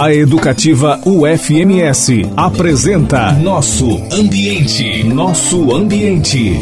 A Educativa UFMS apresenta Nosso Ambiente. Nosso Ambiente.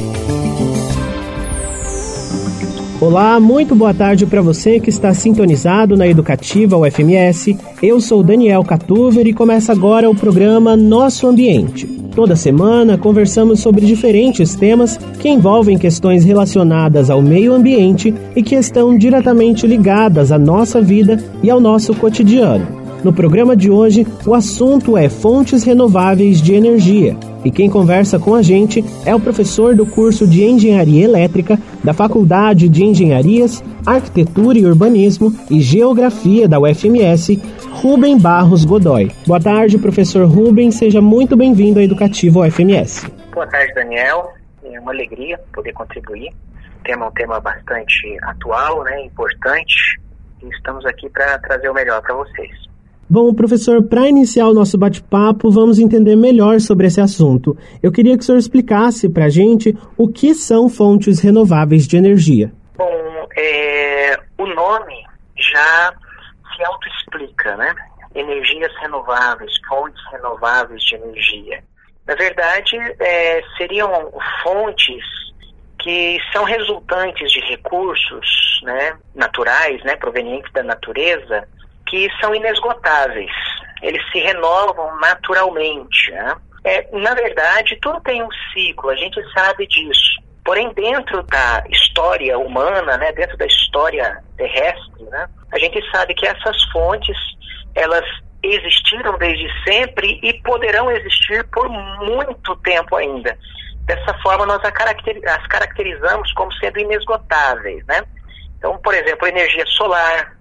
Olá, muito boa tarde para você que está sintonizado na Educativa UFMS. Eu sou Daniel Catuver e começa agora o programa Nosso Ambiente. Toda semana conversamos sobre diferentes temas que envolvem questões relacionadas ao meio ambiente e que estão diretamente ligadas à nossa vida e ao nosso cotidiano. No programa de hoje, o assunto é fontes renováveis de energia. E quem conversa com a gente é o professor do curso de Engenharia Elétrica da Faculdade de Engenharias, Arquitetura e Urbanismo e Geografia da UFMS, Rubem Barros Godoy. Boa tarde, professor Rubem. Seja muito bem-vindo à Educativa UFMS. Boa tarde, Daniel. É uma alegria poder contribuir. O tema é um tema bastante atual, importante. E estamos aqui para trazer o melhor para vocês. Bom, professor, para iniciar o nosso bate-papo, vamos entender melhor sobre esse assunto. Eu queria que o senhor explicasse para a gente o que são fontes renováveis de energia. Bom, o nome já se autoexplica, né? Energias renováveis, fontes renováveis de energia. Na verdade, seriam fontes que são resultantes de recursos, naturais, provenientes da natureza, que são inesgotáveis, eles se renovam naturalmente. Na verdade, tudo tem um ciclo, a gente sabe disso. Porém, dentro da história humana, dentro da história terrestre, a gente sabe que essas fontes, elas existiram desde sempre e poderão existir por muito tempo ainda. Dessa forma, nós as caracterizamos como sendo inesgotáveis. Então, por exemplo, a energia solar,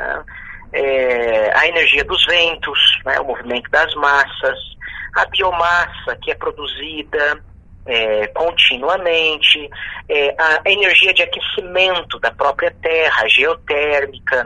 a energia dos ventos, o movimento das massas, a biomassa que é produzida continuamente, a energia de aquecimento da própria terra, geotérmica,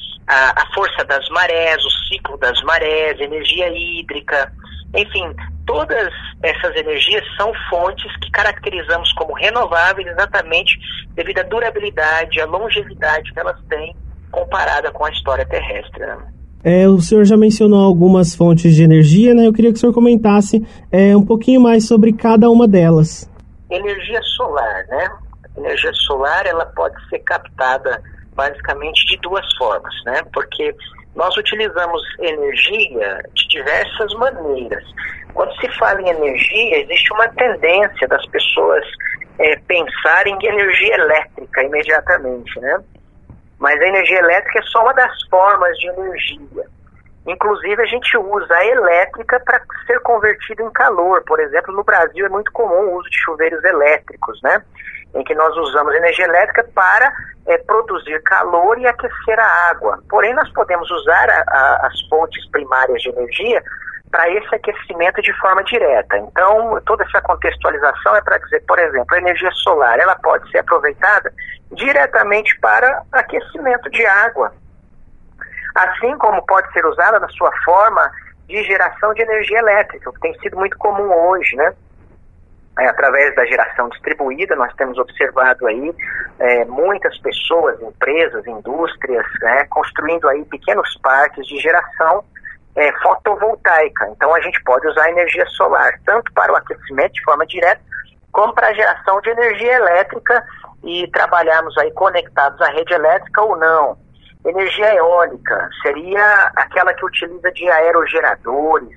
a força das marés, o ciclo das marés, energia hídrica, enfim, todas essas energias são fontes que caracterizamos como renováveis exatamente devido à durabilidade, à longevidade que elas têm comparada com a história terrestre. O senhor já mencionou algumas fontes de energia, Eu queria que o senhor comentasse um pouquinho mais sobre cada uma delas. Energia solar, Energia solar, ela pode ser captada basicamente de duas formas, Porque nós utilizamos energia de diversas maneiras. Quando se fala em energia, existe uma tendência das pessoas pensarem em energia elétrica imediatamente, Mas a energia elétrica é só uma das formas de energia. Inclusive, a gente usa a elétrica para ser convertida em calor. Por exemplo, no Brasil é muito comum o uso de chuveiros elétricos, em que nós usamos energia elétrica para produzir calor e aquecer a água. Porém, nós podemos usar as fontes primárias de energia para esse aquecimento de forma direta. Então, toda essa contextualização é para dizer, por exemplo, a energia solar, ela pode ser aproveitada diretamente para aquecimento de água, assim como pode ser usada na sua forma de geração de energia elétrica, o que tem sido muito comum hoje, Através da geração distribuída, nós temos observado aí muitas pessoas, empresas, indústrias, construindo aí pequenos parques de geração fotovoltaica. Então a gente pode usar a energia solar tanto para o aquecimento de forma direta como para a geração de energia elétrica e trabalharmos aí conectados à rede elétrica ou não. Energia eólica seria aquela que utiliza de aerogeradores,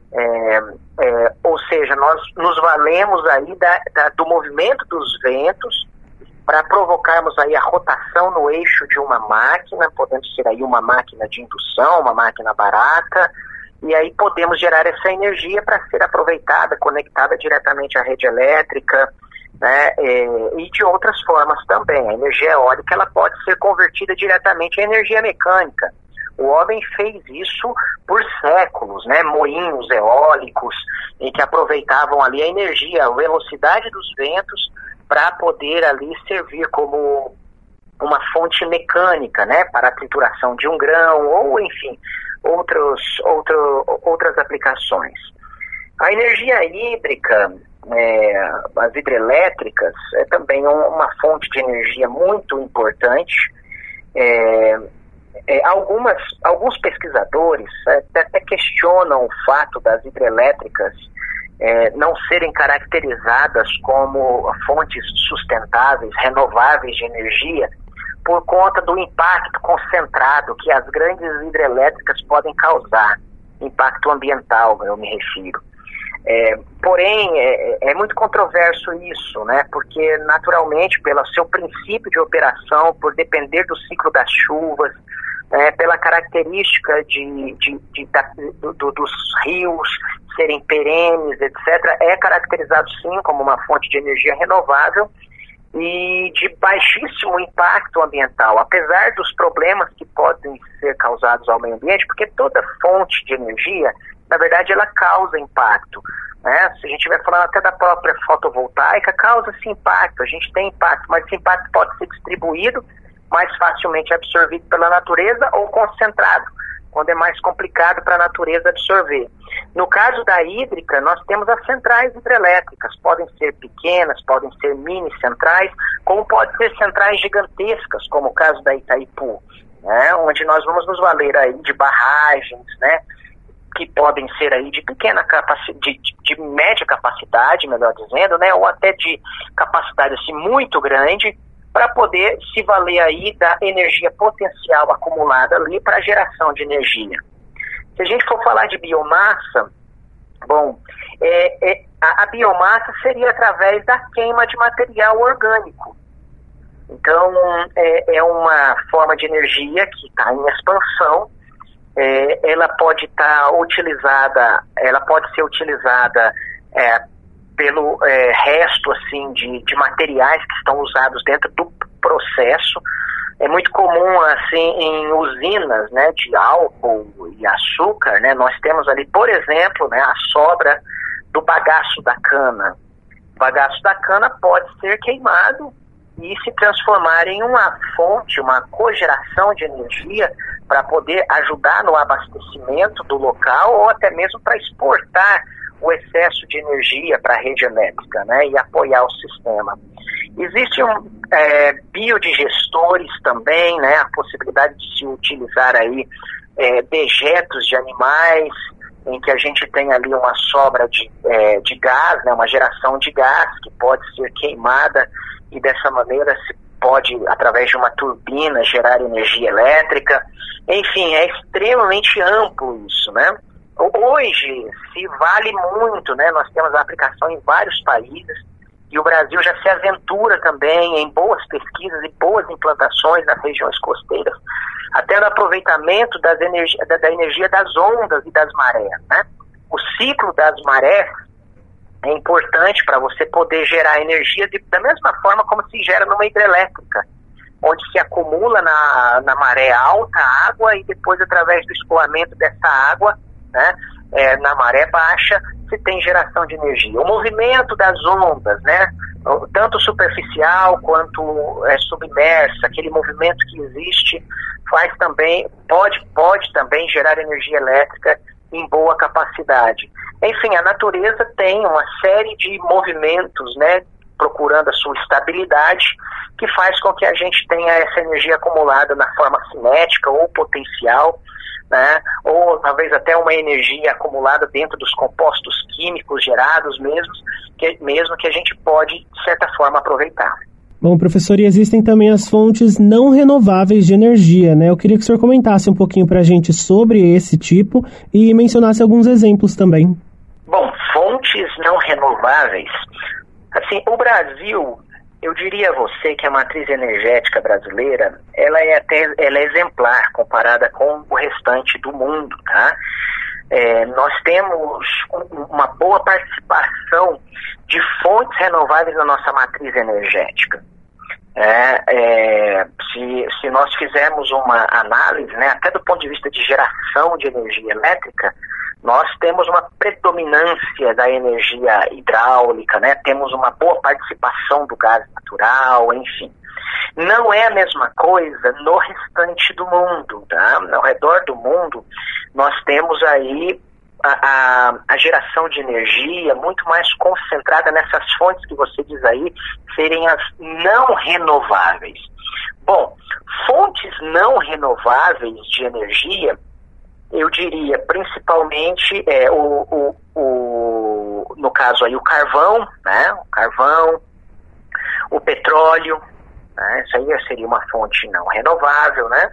ou seja, nós nos valemos aí do movimento dos ventos para provocarmos aí a rotação no eixo de uma máquina, podendo ser aí uma máquina de indução, uma máquina barata, e aí podemos gerar essa energia para ser aproveitada, conectada diretamente à rede elétrica, e de outras formas também. A energia eólica, ela pode ser convertida diretamente em energia mecânica. O homem fez isso por séculos, moinhos eólicos, em que aproveitavam ali a energia, a velocidade dos ventos, para poder ali servir como uma fonte mecânica, para a trituração de um grão, ou enfim, outras aplicações. A energia hídrica, as hidrelétricas, é também uma fonte de energia muito importante. Alguns pesquisadores até questionam o fato das hidrelétricas não serem caracterizadas como fontes sustentáveis, renováveis de energia, por conta do impacto concentrado que as grandes hidrelétricas podem causar, impacto ambiental, eu me refiro. Porém, é muito controverso isso, né? Porque naturalmente, pelo seu princípio de operação, por depender do ciclo das chuvas, pela característica dos rios serem perenes, etc., é caracterizado sim como uma fonte de energia renovável e de baixíssimo impacto ambiental, apesar dos problemas que podem ser causados ao meio ambiente, porque toda fonte de energia, na verdade, ela causa impacto, né? Se a gente estiver falando até da própria fotovoltaica, causa esse impacto, a gente tem impacto, mas esse impacto pode ser distribuído, mais facilmente absorvido pela natureza ou concentrado, quando é mais complicado para a natureza absorver. No caso da hídrica, nós temos as centrais hidrelétricas, podem ser pequenas, podem ser mini centrais, como podem ser centrais gigantescas, como o caso da Itaipu, né, onde nós vamos nos valer aí de barragens, né, que podem ser aí de pequena capacidade, de média capacidade, melhor dizendo, né, ou até de capacidade assim muito grande, para poder se valer aí da energia potencial acumulada ali para geração de energia. Se a gente for falar de biomassa, bom, a biomassa seria através da queima de material orgânico. Então, é uma forma de energia que está em expansão. Ela pode ser utilizada pelo resto assim de materiais que estão usados dentro do processo. É muito comum assim em usinas, né, de álcool e açúcar, né, nós temos ali, por exemplo, né, a sobra do bagaço da cana. O bagaço da cana pode ser queimado e se transformar em uma fonte, uma cogeração de energia para poder ajudar no abastecimento do local ou até mesmo para exportar o excesso de energia para a rede elétrica, né, e apoiar o sistema. Existem biodigestores também, né, a possibilidade de se utilizar aí dejetos de animais, em que a gente tem ali uma sobra de gás, né, uma geração de gás que pode ser queimada e dessa maneira se pode, através de uma turbina, gerar energia elétrica. Enfim, é extremamente amplo isso, né? Hoje se vale muito, né? Nós temos a aplicação em vários países e o Brasil já se aventura também em boas pesquisas e boas implantações nas regiões costeiras, até no aproveitamento da energia das ondas e das marés, né? O ciclo das marés é importante para você poder gerar energia da mesma forma como se gera numa hidrelétrica, onde se acumula na maré alta a água e depois, através do escoamento dessa água, né, na maré baixa, se tem geração de energia. O movimento das ondas, né, tanto superficial quanto submersa, aquele movimento que existe, pode também gerar energia elétrica em boa capacidade. Enfim, a natureza tem uma série de movimentos, né, procurando a sua estabilidade, que faz com que a gente tenha essa energia acumulada na forma cinética ou potencial, né, ou talvez até uma energia acumulada dentro dos compostos químicos gerados mesmo que a gente pode, de certa forma, aproveitar. Bom, professor, e existem também as fontes não renováveis de energia, né? Eu queria que o senhor comentasse um pouquinho para a gente sobre esse tipo e mencionasse alguns exemplos também. Bom, fontes não renováveis. Assim, o Brasil, eu diria a você que a matriz energética brasileira, ela é exemplar comparada com o restante do mundo, tá? Nós temos uma boa participação de fontes renováveis na nossa matriz energética. Se nós fizermos uma análise, né, até do ponto de vista de geração de energia elétrica, nós temos uma predominância da energia hidráulica, né? Temos uma boa participação do gás natural, enfim. Não é a mesma coisa no restante do mundo, tá? Ao redor do mundo, nós temos aí a geração de energia muito mais concentrada nessas fontes que você diz aí, serem as não renováveis. Bom, fontes não renováveis de energia, eu diria principalmente no caso aí o carvão, né? O carvão, o petróleo, né? Isso aí seria uma fonte não renovável, né?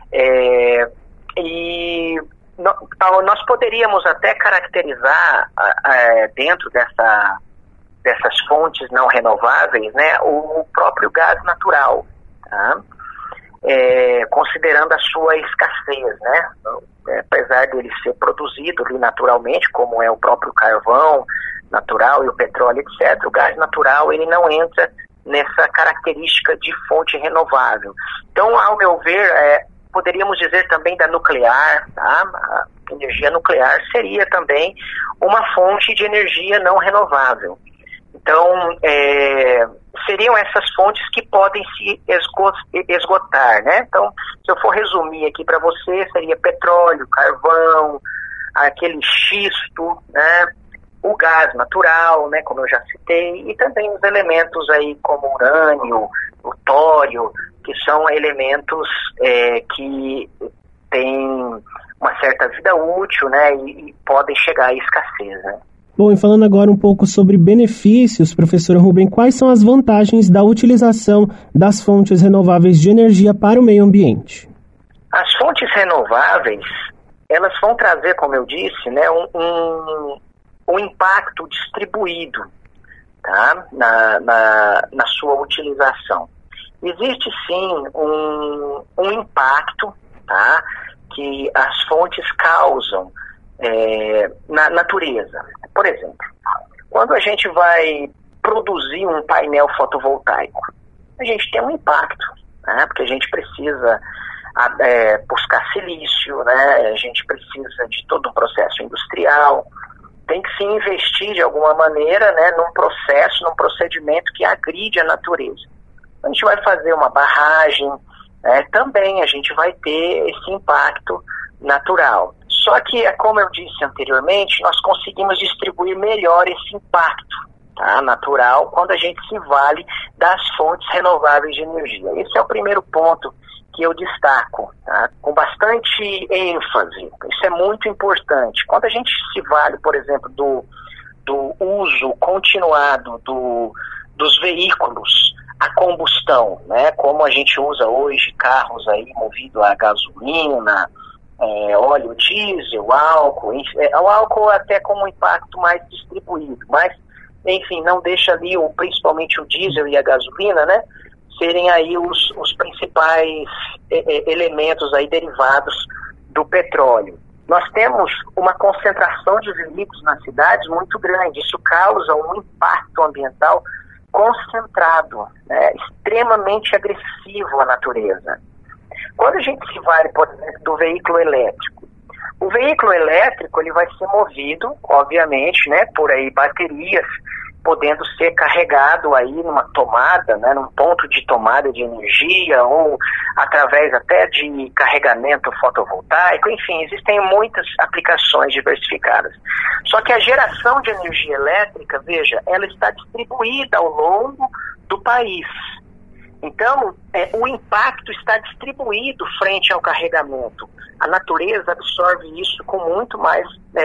E nós poderíamos até caracterizar dentro dessas fontes não renováveis, né, o próprio gás natural, tá? Considerando a sua escassez, né? Apesar dele ser produzido ali naturalmente, como é o próprio carvão natural e o petróleo, etc., o gás natural ele não entra nessa característica de fonte renovável. Então, ao meu ver, poderíamos dizer também da nuclear, tá? A energia nuclear seria também uma fonte de energia não renovável. Então, seriam essas fontes que podem se esgotar, né? Então, se eu for resumir aqui para você, seria petróleo, carvão, aquele xisto, né? O gás natural, né? Como eu já citei, e também os elementos aí como urânio, o tório, que são elementos que têm uma certa vida útil, né? E podem chegar à escassez, né? Bom, e falando agora um pouco sobre benefícios, professor Rubem, quais são as vantagens da utilização das fontes renováveis de energia para o meio ambiente? As fontes renováveis, elas vão trazer, como eu disse, né, um impacto distribuído, tá? na sua utilização. Existe sim um impacto, tá? Que as fontes causam na natureza. Por exemplo, quando a gente vai produzir um painel fotovoltaico, a gente tem um impacto, né? Porque a gente precisa buscar silício, né? A gente precisa de todo um processo industrial, tem que se investir de alguma maneira, né, num procedimento que agride a natureza. A gente vai fazer uma barragem, também a gente vai ter esse impacto natural. Só que, como eu disse anteriormente, nós conseguimos distribuir melhor esse impacto, tá, natural quando a gente se vale das fontes renováveis de energia. Esse é o primeiro ponto que eu destaco, tá, com bastante ênfase. Isso é muito importante. Quando a gente se vale, por exemplo, do uso continuado dos veículos a combustão, né, como a gente usa hoje carros aí movidos a gasolina, óleo diesel, álcool, o álcool até com um impacto mais distribuído, mas, enfim, não deixa ali principalmente o diesel e a gasolina, né, serem aí os principais elementos aí derivados do petróleo. Nós temos uma concentração de veículos nas cidades muito grande, isso causa um impacto ambiental concentrado, né, extremamente agressivo à natureza. Quando a gente se vale, por exemplo, do veículo elétrico, o veículo elétrico ele vai ser movido, obviamente, né, por aí baterias, podendo ser carregado aí numa tomada, né, num ponto de tomada de energia ou através até de carregamento fotovoltaico, enfim, existem muitas aplicações diversificadas. Só que a geração de energia elétrica, veja, ela está distribuída ao longo do país. Então, o impacto está distribuído frente ao carregamento. A natureza absorve isso com muito mais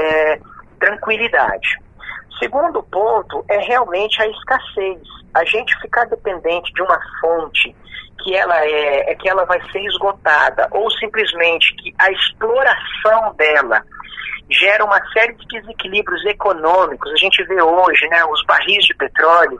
tranquilidade. Segundo ponto é realmente a escassez. A gente ficar dependente de uma fonte que ela vai ser esgotada ou simplesmente que a exploração dela gera uma série de desequilíbrios econômicos. A gente vê hoje, né, os barris de petróleo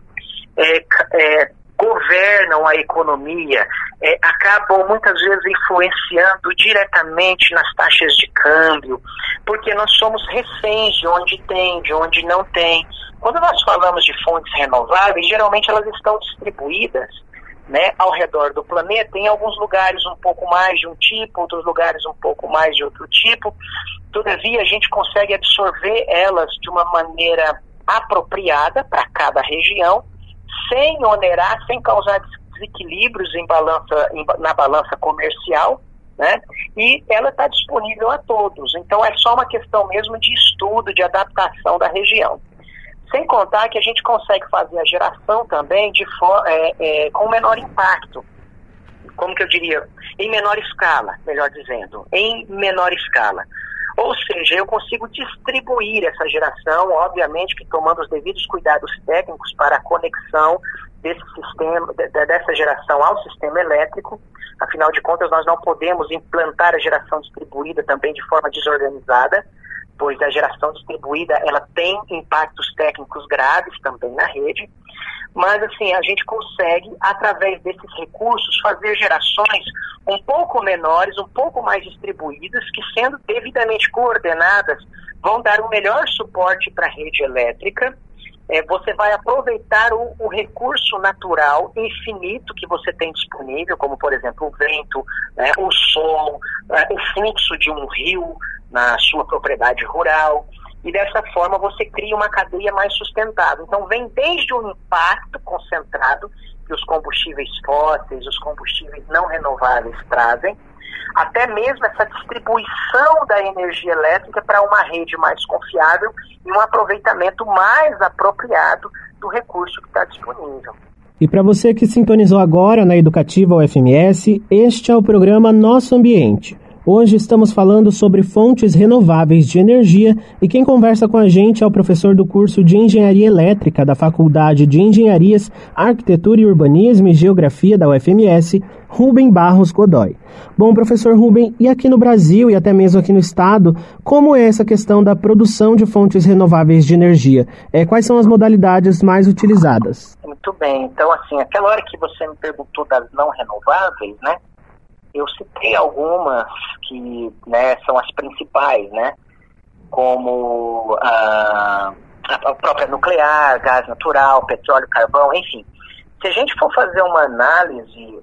governam a economia, acabam muitas vezes influenciando diretamente nas taxas de câmbio, porque nós somos reféns de onde tem, de onde não tem. Quando nós falamos de fontes renováveis, geralmente elas estão distribuídas, né, ao redor do planeta, em alguns lugares um pouco mais de um tipo, outros lugares um pouco mais de outro tipo. Todavia, a gente consegue absorver elas de uma maneira apropriada para cada região, sem onerar, sem causar desequilíbrios na balança comercial, né? E ela está disponível a todos. Então é só uma questão mesmo de estudo, de adaptação da região. Sem contar que a gente consegue fazer a geração também com menor impacto. Como que eu diria? Em menor escala, melhor dizendo. Em menor escala. Ou seja, eu consigo distribuir essa geração, obviamente que tomando os devidos cuidados técnicos para a conexão desse sistema, dessa geração ao sistema elétrico. Afinal de contas, nós não podemos implantar a geração distribuída também de forma desorganizada, pois a geração distribuída ela tem impactos técnicos graves também na rede. Mas, assim, a gente consegue, através desses recursos, fazer gerações um pouco menores, um pouco mais distribuídas, que, sendo devidamente coordenadas, vão dar um melhor suporte para a rede elétrica. Você vai aproveitar o recurso natural infinito que você tem disponível, como, por exemplo, o vento, né, o sol, o fluxo de um rio na sua propriedade rural. E dessa forma você cria uma cadeia mais sustentável. Então vem desde um impacto concentrado que os combustíveis fósseis, os combustíveis não renováveis trazem, até mesmo essa distribuição da energia elétrica para uma rede mais confiável e um aproveitamento mais apropriado do recurso que está disponível. E para você que sintonizou agora na Educativa UFMS, este é o programa Nosso Ambiente. Hoje estamos falando sobre fontes renováveis de energia e quem conversa com a gente é o professor do curso de Engenharia Elétrica da Faculdade de Engenharias, Arquitetura e Urbanismo e Geografia da UFMS, Rubem Barros Godoy. Bom, professor Rubem, e aqui no Brasil e até mesmo aqui no estado, como é essa questão da produção de fontes renováveis de energia? Quais são as modalidades mais utilizadas? Muito bem, então assim, aquela hora que você me perguntou das não renováveis, né? Eu citei algumas que, né, são as principais, né, como a própria nuclear, gás natural, petróleo, carvão, enfim. Se a gente for fazer uma análise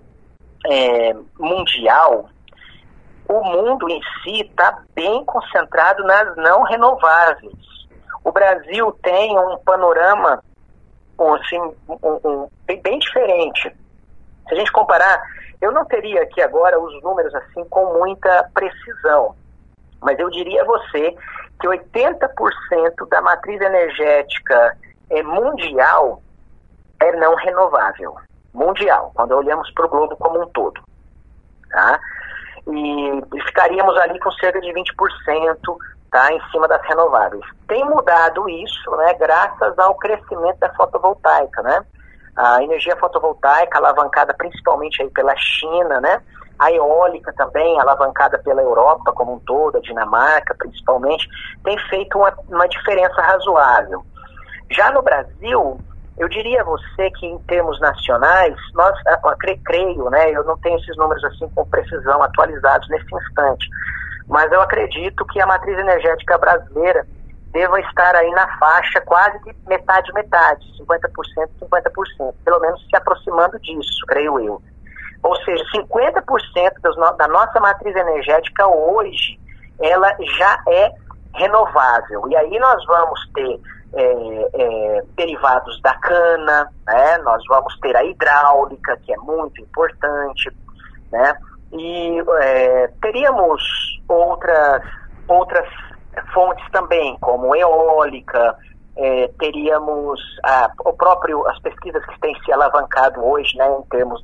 mundial, o mundo em si está bem concentrado nas não renováveis. O Brasil tem um panorama assim, bem diferente. Se a gente comparar, eu não teria aqui agora os números assim com muita precisão, mas eu diria a você que 80% da matriz energética mundial é não renovável. Mundial, quando olhamos para o globo como um todo. Tá? E ficaríamos ali com cerca de 20%, tá, em cima das renováveis. Tem mudado isso, né, graças ao crescimento da fotovoltaica, né? A energia fotovoltaica alavancada principalmente aí pela China, né? A eólica também alavancada pela Europa como um todo, a Dinamarca principalmente, tem feito uma diferença razoável. Já no Brasil, eu diria a você que em termos nacionais, nós, creio, né? Eu não tenho esses números assim com precisão atualizados nesse instante, mas eu acredito que a matriz energética brasileira deva estar aí na faixa quase de metade, 50%, 50%, pelo menos se aproximando disso, creio eu. Ou seja, 50% da nossa matriz energética hoje, ela já é renovável. E aí nós vamos ter derivados da cana, né? Nós vamos ter a hidráulica, que é muito importante, né? E teríamos outras fontes também, como eólica, teríamos as pesquisas que têm se alavancado hoje, né, em termos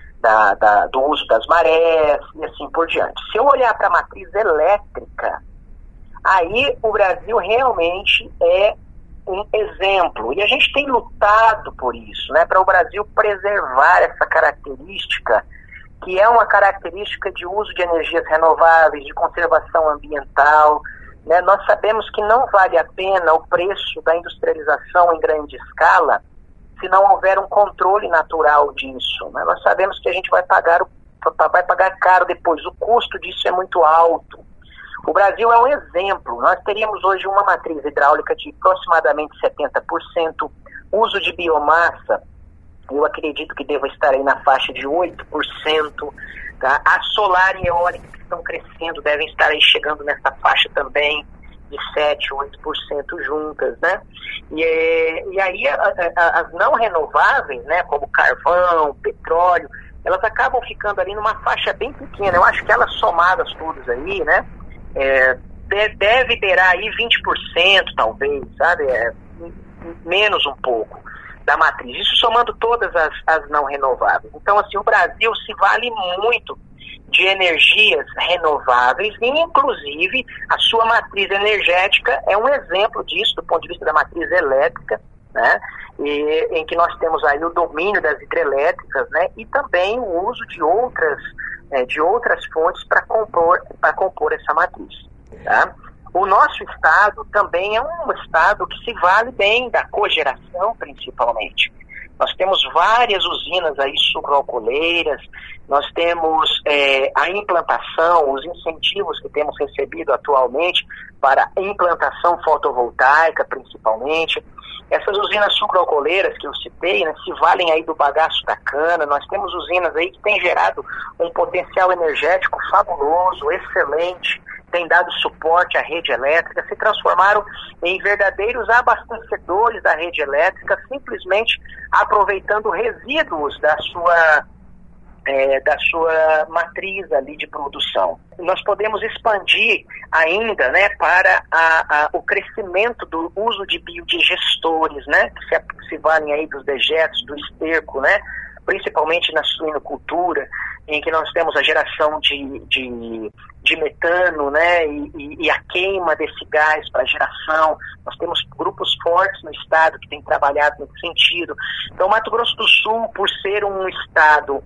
do uso das marés e assim por diante. Se eu olhar para a matriz elétrica, aí o Brasil realmente é um exemplo, e a gente tem lutado por isso, né, para o Brasil preservar essa característica, que é uma característica de uso de energias renováveis, de conservação ambiental, né? Nós sabemos que não vale a pena o preço da industrialização em grande escala se não houver um controle natural disso, né? Nós sabemos que a gente vai pagar caro depois, o custo disso é muito alto. O Brasil é um exemplo, nós teríamos hoje uma matriz hidráulica de aproximadamente 70%, uso de biomassa, eu acredito que deva estar aí na faixa de 8%, tá? A solar e eólica que estão crescendo devem estar aí chegando nessa faixa também de 7%, 8% juntas, né? E aí as não renováveis, né, como carvão, petróleo, elas acabam ficando ali numa faixa bem pequena. Eu acho que elas somadas todas aí, né, deve beirar aí 20%, talvez, sabe? Menos um pouco da matriz. Isso somando todas as não renováveis. Então, assim, o Brasil se vale muito de energias renováveis e, inclusive, a sua matriz energética é um exemplo disso, do ponto de vista da matriz elétrica, né? Em que nós temos aí o domínio das hidrelétricas, né? E também o uso de outras fontes para compor essa matriz, tá? O nosso estado também é um estado que se vale bem da cogeração, principalmente. Nós temos várias usinas aí sucroalcooleiras, nós temos a implantação, os incentivos que temos recebido atualmente para a implantação fotovoltaica, principalmente. Essas usinas sucroalcooleiras que eu citei, né, se valem aí do bagaço da cana. Nós temos usinas aí que têm gerado um potencial energético fabuloso, excelente, têm dado suporte à rede elétrica, se transformaram em verdadeiros abastecedores da rede elétrica, simplesmente aproveitando resíduos da sua matriz ali de produção. Nós podemos expandir ainda, né, para o crescimento do uso de biodigestores, né, que se valem aí dos dejetos, do esterco, né, principalmente na suinocultura, em que nós temos a geração de metano, né, e a queima desse gás para geração. Nós temos grupos fortes no estado que têm trabalhado nesse sentido. Então, Mato Grosso do Sul, por ser um estado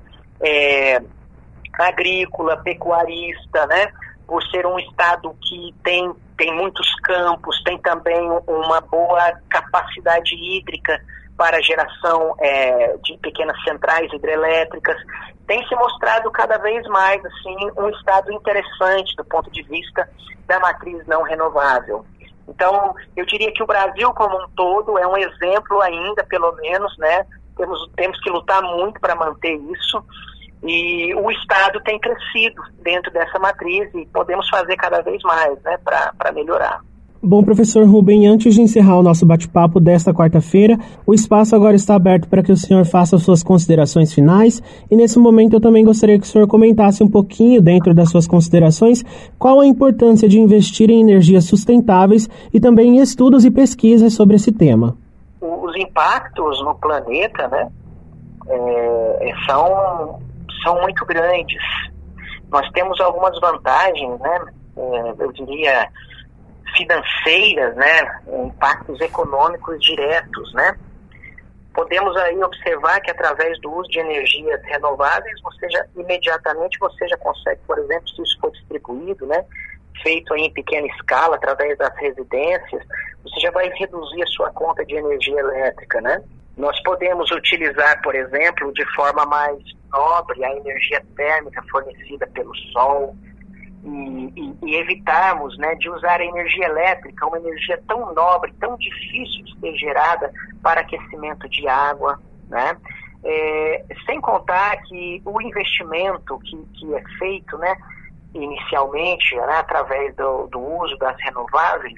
agrícola, pecuarista, né, por ser um estado que tem muitos campos, tem também uma boa capacidade hídrica para a geração de pequenas centrais hidrelétricas, tem se mostrado cada vez mais assim, um estado interessante do ponto de vista da matriz não renovável. Então, eu diria que o Brasil como um todo é um exemplo ainda, pelo menos, né? Temos que lutar muito para manter isso, e o estado tem crescido dentro dessa matriz e podemos fazer cada vez mais, né, para melhorar. Bom, professor Rubem, antes de encerrar o nosso bate-papo desta quarta-feira, o espaço agora está aberto para que o senhor faça suas considerações finais, e nesse momento eu também gostaria que o senhor comentasse um pouquinho, dentro das suas considerações, qual a importância de investir em energias sustentáveis e também em estudos e pesquisas sobre esse tema. Os impactos no planeta, né, são muito grandes. Nós temos algumas vantagens, né, eu diria financeiras, né, impactos econômicos diretos, né. Podemos aí observar que através do uso de energias renováveis, imediatamente você já consegue, por exemplo, se isso for distribuído, né, feito aí em pequena escala, através das residências, você já vai reduzir a sua conta de energia elétrica, né. Nós podemos utilizar, por exemplo, de forma mais nobre, a energia térmica fornecida pelo sol, e evitarmos, né, de usar a energia elétrica, uma energia tão nobre, tão difícil de ser gerada para aquecimento de água, né? Sem contar que o investimento que é feito, né, inicialmente, né, através do uso das renováveis,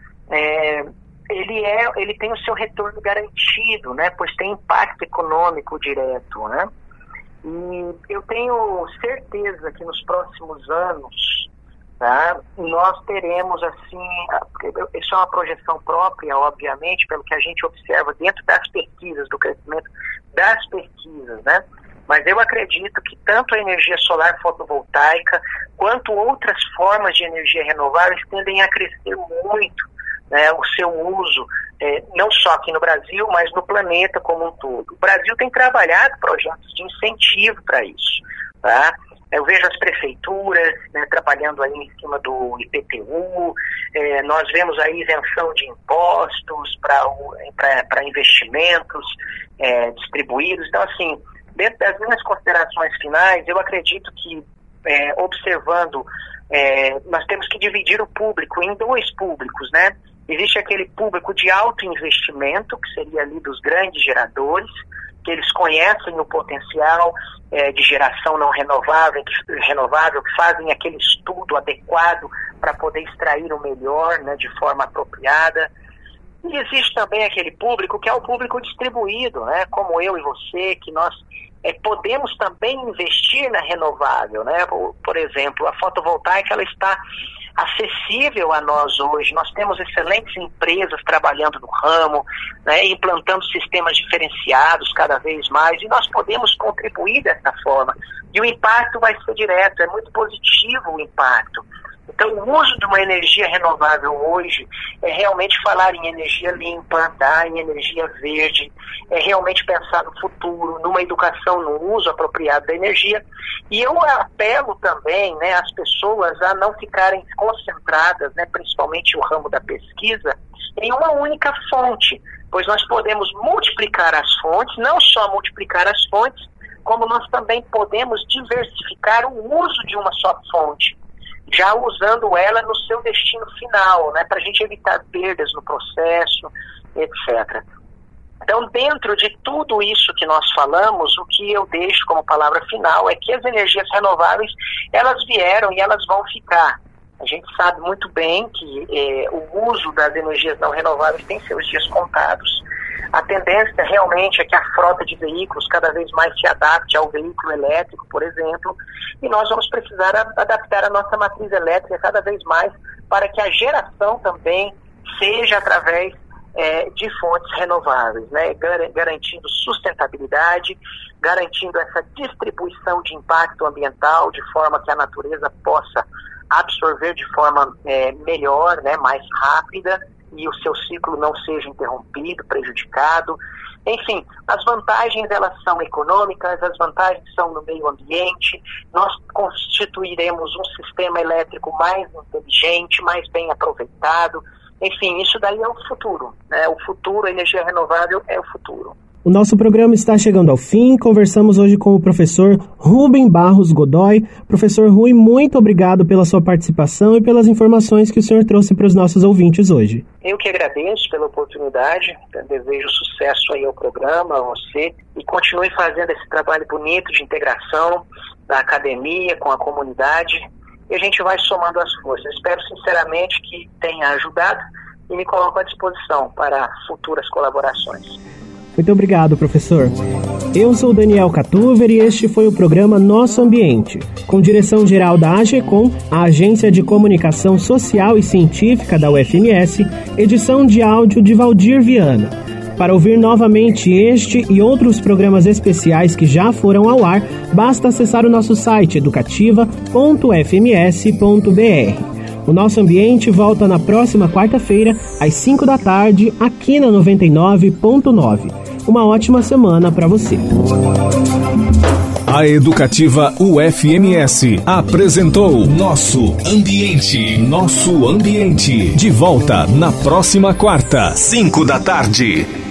ele tem o seu retorno garantido, né, pois tem impacto econômico direto, né? E eu tenho certeza que nos próximos anos, tá, nós teremos, assim, isso é uma projeção própria, obviamente, pelo que a gente observa dentro das pesquisas, do crescimento das pesquisas, né? Mas eu acredito que tanto a energia solar fotovoltaica quanto outras formas de energia renováveis tendem a crescer muito, né, o seu uso, não só aqui no Brasil, mas no planeta como um todo. O Brasil tem trabalhado projetos de incentivo para isso, tá? Eu vejo as prefeituras, né, trabalhando aí em cima do IPTU, nós vemos aí isenção de impostos para investimentos distribuídos. Então, assim, dentro das minhas considerações finais, eu acredito que, observando, nós temos que dividir o público em dois públicos, né? Existe aquele público de alto investimento, que seria ali dos grandes geradores, que eles conhecem o potencial de geração não renovável, que fazem aquele estudo adequado para poder extrair o melhor, né, de forma apropriada. E existe também aquele público que é o público distribuído, né? Como eu e você, que nós podemos também investir na renovável, né? Por exemplo, a fotovoltaica, ela está acessível a nós hoje. Nós temos excelentes empresas trabalhando no ramo, né, implantando sistemas diferenciados cada vez mais, e nós podemos contribuir dessa forma. E o impacto vai ser direto, é muito positivo o impacto. Então, o uso de uma energia renovável hoje é realmente falar em energia limpa, tá? Em energia verde, é realmente pensar no futuro, numa educação, no uso apropriado da energia. E eu apelo também, né, às pessoas a não ficarem concentradas, né, principalmente o ramo da pesquisa, em uma única fonte, pois nós podemos multiplicar as fontes, não só multiplicar as fontes, como nós também podemos diversificar o uso de uma só fonte, já usando ela no seu destino final, né, para a gente evitar perdas no processo, etc. Então, dentro de tudo isso que nós falamos, o que eu deixo como palavra final é que as energias renováveis, elas vieram e elas vão ficar. A gente sabe muito bem que o uso das energias não renováveis tem seus dias contados. A tendência realmente é que a frota de veículos cada vez mais se adapte ao veículo elétrico, por exemplo, e nós vamos precisar adaptar a nossa matriz elétrica cada vez mais para que a geração também seja através de fontes renováveis, né? Garantindo sustentabilidade, garantindo essa distribuição de impacto ambiental de forma que a natureza possa absorver de forma melhor, né? Mais rápida, e o seu ciclo não seja interrompido, prejudicado. Enfim, as vantagens elas são econômicas, as vantagens são no meio ambiente, nós constituiremos um sistema elétrico mais inteligente, mais bem aproveitado. Enfim, isso daí é o futuro, né? O futuro, a energia renovável é o futuro. O nosso programa está chegando ao fim. Conversamos hoje com o professor Rubem Barros Godoy. Professor Rui, muito obrigado pela sua participação e pelas informações que o senhor trouxe para os nossos ouvintes hoje. Eu que agradeço pela oportunidade, desejo sucesso aí ao programa, a você, e continue fazendo esse trabalho bonito de integração da academia com a comunidade, e a gente vai somando as forças. Espero sinceramente que tenha ajudado e me coloco à disposição para futuras colaborações. Muito obrigado, professor. Eu sou Daniel Catuver e este foi o programa Nosso Ambiente, com direção-geral da AGECOM, a Agência de Comunicação Social e Científica da UFMS, edição de áudio de Valdir Viana. Para ouvir novamente este e outros programas especiais que já foram ao ar, basta acessar o nosso site educativa.fms.br. O Nosso Ambiente volta na próxima quarta-feira, às 5 da tarde, aqui na 99.9. Uma ótima semana para você. A Educativa UFMS apresentou Nosso Ambiente. Nosso Ambiente. De volta na próxima quarta, 5 da tarde.